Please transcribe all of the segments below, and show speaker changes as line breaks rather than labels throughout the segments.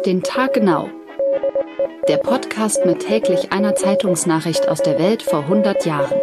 Auf den Tag genau. Der Podcast mit täglich einer Zeitungsnachricht aus der Welt vor 100 Jahren.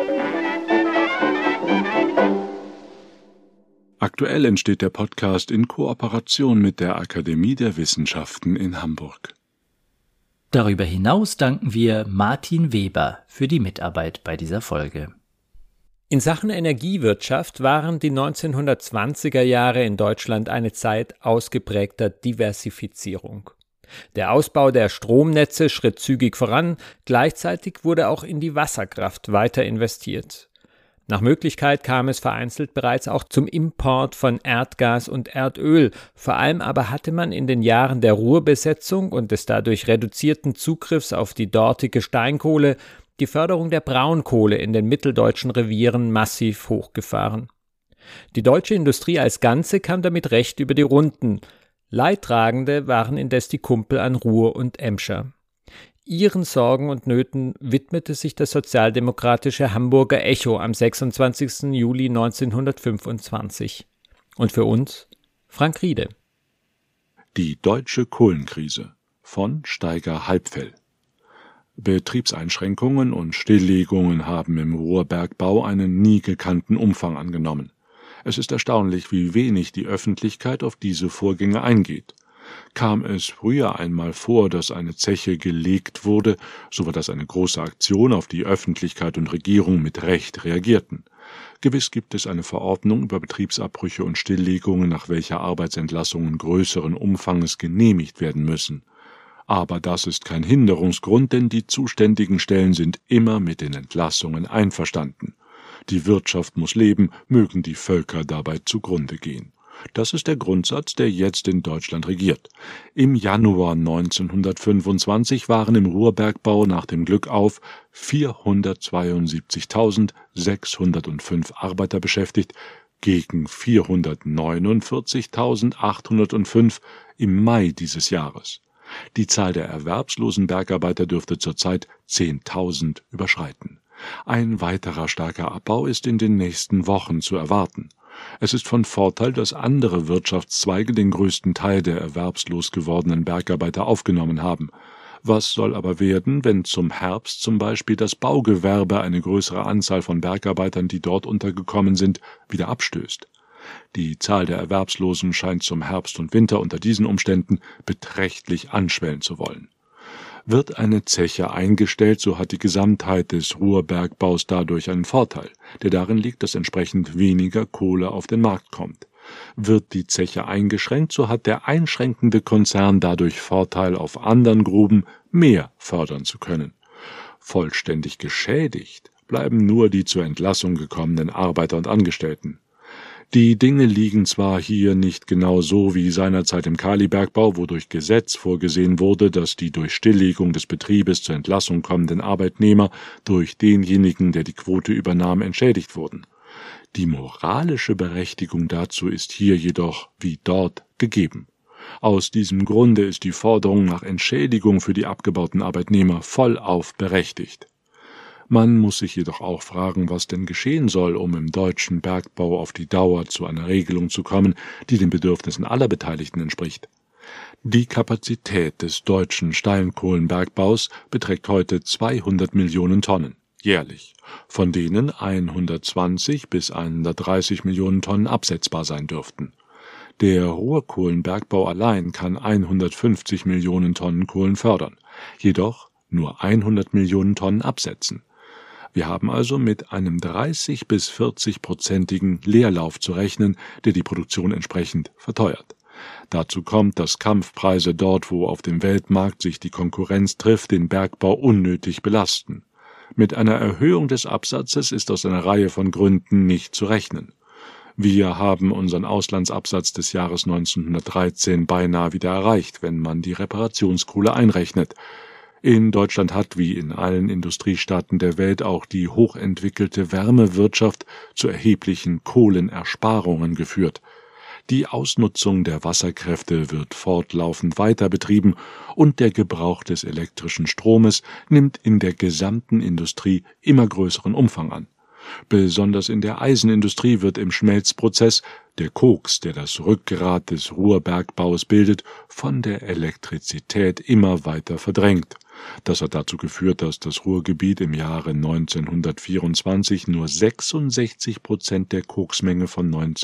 Aktuell entsteht der Podcast in Kooperation mit der Akademie der Wissenschaften in Hamburg.
Darüber hinaus danken wir Martin Weber für die Mitarbeit bei dieser Folge.
In Sachen Energiewirtschaft waren die 1920er Jahre in Deutschland eine Zeit ausgeprägter Diversifizierung. Der Ausbau der Stromnetze schritt zügig voran, gleichzeitig wurde auch in die Wasserkraft weiter investiert. Nach Möglichkeit kam es vereinzelt bereits auch zum Import von Erdgas und Erdöl, vor allem aber hatte man in den Jahren der Ruhrbesetzung und des dadurch reduzierten Zugriffs auf die dortige Steinkohle die Förderung der Braunkohle in den mitteldeutschen Revieren massiv hochgefahren. Die deutsche Industrie als Ganze kam damit recht über die Runden. Leidtragende waren indes die Kumpel an Ruhr und Emscher. Ihren Sorgen und Nöten widmete sich das sozialdemokratische Hamburger Echo am 26. Juli 1925. Und für uns Frank Riede.
Die deutsche Kohlenkrise von Steiger-Halbfell. Betriebseinschränkungen und Stilllegungen haben im Ruhrbergbau einen nie gekannten Umfang angenommen. Es ist erstaunlich, wie wenig die Öffentlichkeit auf diese Vorgänge eingeht. Kam es früher einmal vor, dass eine Zeche gelegt wurde, so war das eine große Aktion, auf die Öffentlichkeit und Regierung mit Recht reagierten. Gewiss gibt es eine Verordnung über Betriebsabbrüche und Stilllegungen, nach welcher Arbeitsentlassungen größeren Umfanges genehmigt werden müssen. Aber das ist kein Hinderungsgrund, denn die zuständigen Stellen sind immer mit den Entlassungen einverstanden. Die Wirtschaft muss leben, mögen die Völker dabei zugrunde gehen. Das ist der Grundsatz, der jetzt in Deutschland regiert. Im Januar 1925 waren im Ruhrbergbau nach dem Glückauf 472.605 Arbeiter beschäftigt, gegen 449.805 im Mai dieses Jahres. Die Zahl der erwerbslosen Bergarbeiter dürfte zurzeit 10.000 überschreiten. Ein weiterer starker Abbau ist in den nächsten Wochen zu erwarten. Es ist von Vorteil, dass andere Wirtschaftszweige den größten Teil der erwerbslos gewordenen Bergarbeiter aufgenommen haben. Was soll aber werden, wenn zum Herbst zum Beispiel das Baugewerbe eine größere Anzahl von Bergarbeitern, die dort untergekommen sind, wieder abstößt? Die Zahl der Erwerbslosen scheint zum Herbst und Winter unter diesen Umständen beträchtlich anschwellen zu wollen. Wird eine Zeche eingestellt, so hat die Gesamtheit des Ruhrbergbaus dadurch einen Vorteil, der darin liegt, dass entsprechend weniger Kohle auf den Markt kommt. Wird die Zeche eingeschränkt, so hat der einschränkende Konzern dadurch Vorteil, auf anderen Gruben mehr fördern zu können. Vollständig geschädigt bleiben nur die zur Entlassung gekommenen Arbeiter und Angestellten. Die Dinge liegen zwar hier nicht genau so wie seinerzeit im Kalibergbau, wo durch Gesetz vorgesehen wurde, dass die durch Stilllegung des Betriebes zur Entlassung kommenden Arbeitnehmer durch denjenigen, der die Quote übernahm, entschädigt wurden. Die moralische Berechtigung dazu ist hier jedoch, wie dort, gegeben. Aus diesem Grunde ist die Forderung nach Entschädigung für die abgebauten Arbeitnehmer vollauf berechtigt. Man muss sich jedoch auch fragen, was denn geschehen soll, um im deutschen Bergbau auf die Dauer zu einer Regelung zu kommen, die den Bedürfnissen aller Beteiligten entspricht. Die Kapazität des deutschen Steinkohlenbergbaus beträgt heute 200 Millionen Tonnen jährlich, von denen 120 bis 130 Millionen Tonnen absetzbar sein dürften. Der Ruhrkohlenbergbau allein kann 150 Millionen Tonnen Kohlen fördern, jedoch nur 100 Millionen Tonnen absetzen. Wir haben also mit einem 30- bis 40-prozentigen Leerlauf zu rechnen, der die Produktion entsprechend verteuert. Dazu kommt, dass Kampfpreise dort, wo auf dem Weltmarkt sich die Konkurrenz trifft, den Bergbau unnötig belasten. Mit einer Erhöhung des Absatzes ist aus einer Reihe von Gründen nicht zu rechnen. Wir haben unseren Auslandsabsatz des Jahres 1913 beinahe wieder erreicht, wenn man die Reparationskohle einrechnet. In Deutschland hat, wie in allen Industriestaaten der Welt, auch die hochentwickelte Wärmewirtschaft zu erheblichen Kohlenersparungen geführt. Die Ausnutzung der Wasserkräfte wird fortlaufend weiter betrieben und der Gebrauch des elektrischen Stromes nimmt in der gesamten Industrie immer größeren Umfang an. Besonders in der Eisenindustrie wird im Schmelzprozess der Koks, der das Rückgrat des Ruhrbergbaus bildet, von der Elektrizität immer weiter verdrängt. Das hat dazu geführt, dass das Ruhrgebiet im Jahre 1924 nur 66% der Koksmenge von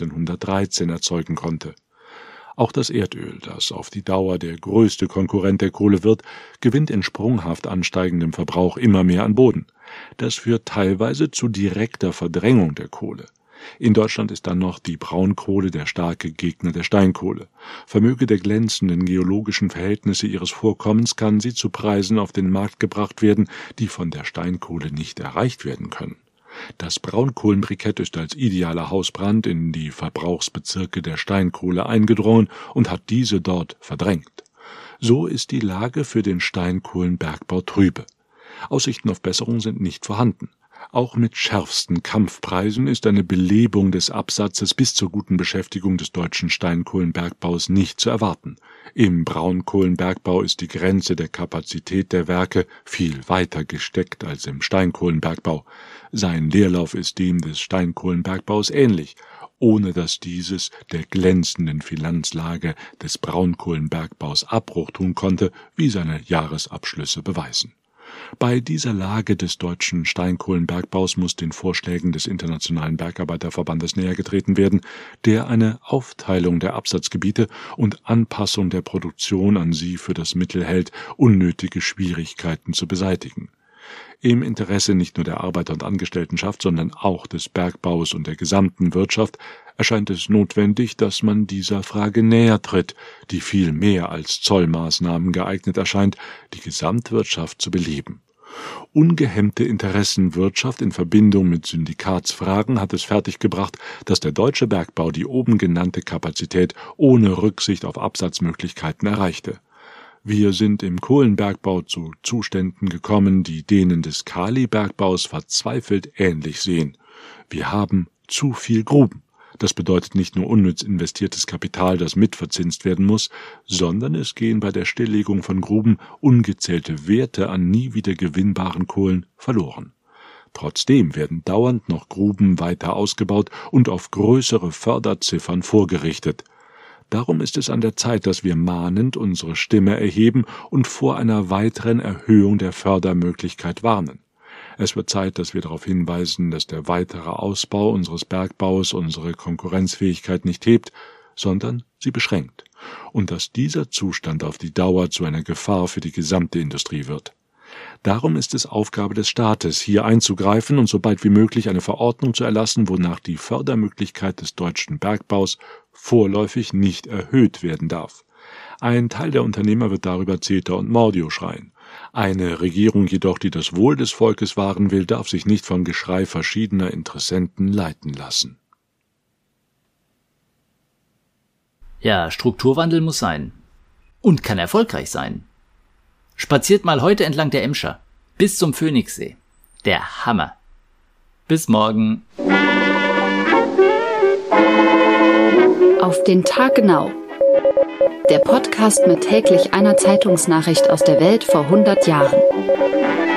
1913 erzeugen konnte. Auch das Erdöl, das auf die Dauer der größte Konkurrent der Kohle wird, gewinnt in sprunghaft ansteigendem Verbrauch immer mehr an Boden. Das führt teilweise zu direkter Verdrängung der Kohle. In Deutschland ist dann noch die Braunkohle der starke Gegner der Steinkohle. Vermöge der glänzenden geologischen Verhältnisse ihres Vorkommens kann sie zu Preisen auf den Markt gebracht werden, die von der Steinkohle nicht erreicht werden können. Das Braunkohlenbrikett ist als idealer Hausbrand in die Verbrauchsbezirke der Steinkohle eingedrungen und hat diese dort verdrängt. So ist die Lage für den Steinkohlenbergbau trübe. Aussichten auf Besserung sind nicht vorhanden. Auch mit schärfsten Kampfpreisen ist eine Belebung des Absatzes bis zur guten Beschäftigung des deutschen Steinkohlenbergbaus nicht zu erwarten. Im Braunkohlenbergbau ist die Grenze der Kapazität der Werke viel weiter gesteckt als im Steinkohlenbergbau. Sein Leerlauf ist dem des Steinkohlenbergbaus ähnlich, ohne dass dieses der glänzenden Finanzlage des Braunkohlenbergbaus Abbruch tun konnte, wie seine Jahresabschlüsse beweisen. Bei dieser Lage des deutschen Steinkohlenbergbaus muss den Vorschlägen des Internationalen Bergarbeiterverbandes nähergetreten werden, der eine Aufteilung der Absatzgebiete und Anpassung der Produktion an sie für das Mittel hält, unnötige Schwierigkeiten zu beseitigen. Im Interesse nicht nur der Arbeiter- und Angestelltenschaft, sondern auch des Bergbaus und der gesamten Wirtschaft erscheint es notwendig, dass man dieser Frage näher tritt, die viel mehr als Zollmaßnahmen geeignet erscheint, die Gesamtwirtschaft zu beleben. Ungehemmte Interessenwirtschaft in Verbindung mit Syndikatsfragen hat es fertiggebracht, dass der deutsche Bergbau die oben genannte Kapazität ohne Rücksicht auf Absatzmöglichkeiten erreichte. Wir sind im Kohlenbergbau zu Zuständen gekommen, die denen des Kalibergbaus verzweifelt ähnlich sehen. Wir haben zu viel Gruben. Das bedeutet nicht nur unnütz investiertes Kapital, das mitverzinst werden muss, sondern es gehen bei der Stilllegung von Gruben ungezählte Werte an nie wieder gewinnbaren Kohlen verloren. Trotzdem werden dauernd noch Gruben weiter ausgebaut und auf größere Förderziffern vorgerichtet. Darum ist es an der Zeit, dass wir mahnend unsere Stimme erheben und vor einer weiteren Erhöhung der Fördermöglichkeit warnen. Es wird Zeit, dass wir darauf hinweisen, dass der weitere Ausbau unseres Bergbaus unsere Konkurrenzfähigkeit nicht hebt, sondern sie beschränkt, und dass dieser Zustand auf die Dauer zu einer Gefahr für die gesamte Industrie wird. Darum ist es Aufgabe des Staates, hier einzugreifen und so bald wie möglich eine Verordnung zu erlassen, wonach die Fördermöglichkeit des deutschen Bergbaus vorläufig nicht erhöht werden darf. Ein Teil der Unternehmer wird darüber Zeter und Mordio schreien. Eine Regierung jedoch, die das Wohl des Volkes wahren will, darf sich nicht vom Geschrei verschiedener Interessenten leiten lassen.
Ja, Strukturwandel muss sein. Und kann erfolgreich sein. Spaziert mal heute entlang der Emscher. Bis zum Phoenixsee. Der Hammer. Bis morgen.
Auf den Tag genau. Der Podcast mit täglich einer Zeitungsnachricht aus der Welt vor 100 Jahren.